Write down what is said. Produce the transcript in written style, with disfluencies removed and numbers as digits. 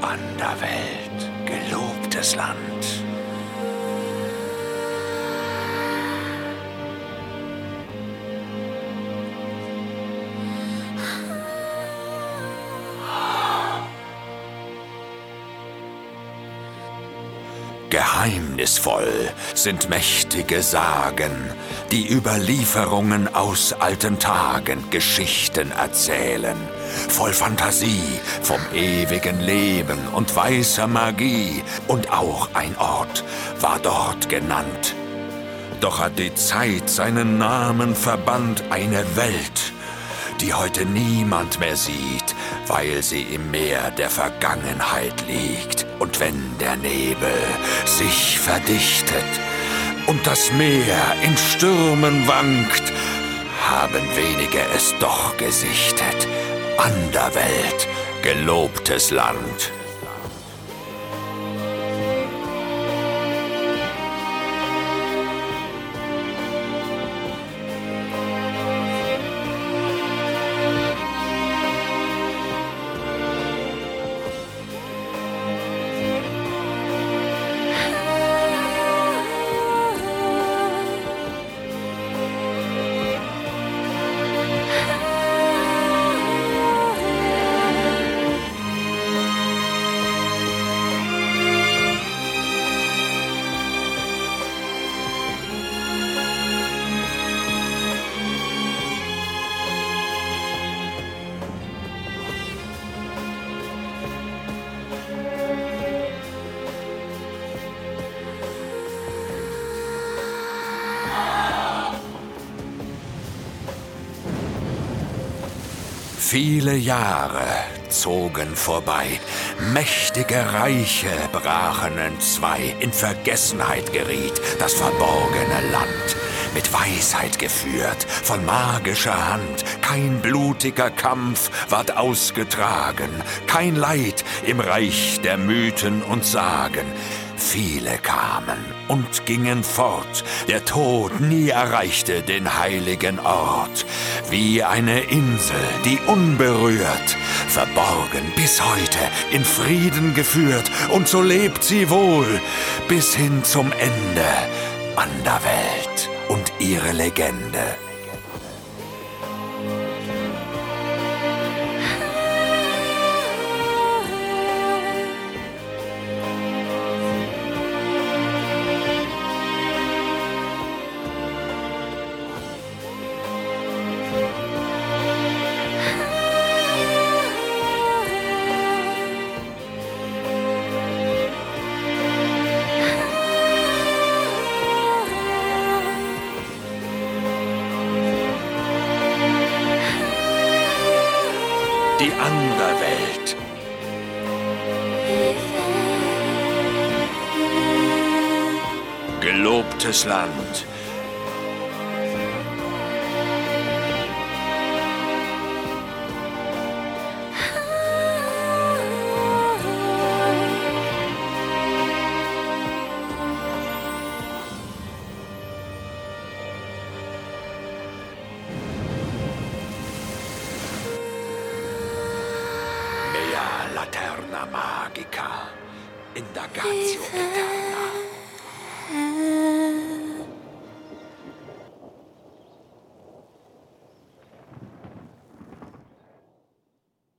Anderwelt, gelobtes Land. Geheimnisvoll sind mächtige Sagen, die Überlieferungen aus alten Tagen Geschichten erzählen. Voll Fantasie vom ewigen Leben und weißer Magie. Und auch ein Ort war dort genannt. Doch hat die Zeit seinen Namen verbannt, eine Welt, die heute niemand mehr sieht, weil sie im Meer der Vergangenheit liegt. Und wenn der Nebel sich verdichtet und das Meer in Stürmen wankt, haben wenige es doch gesichtet. Anderwelt, gelobtes Land. Viele Jahre zogen vorbei, mächtige Reiche brachen entzwei, in Vergessenheit geriet das verborgene Land, mit Weisheit geführt, von magischer Hand. Kein blutiger Kampf ward ausgetragen, kein Leid im Reich der Mythen und Sagen. Viele kamen und gingen fort, der Tod nie erreichte den heiligen Ort. Wie eine Insel, die unberührt, verborgen bis heute, in Frieden geführt. Und so lebt sie wohl bis hin zum Ende, Anderwelt und ihre Legende. Die Anderwelt. Gelobtes Land. Mea Laterna Magica, Indagatio Aeterna.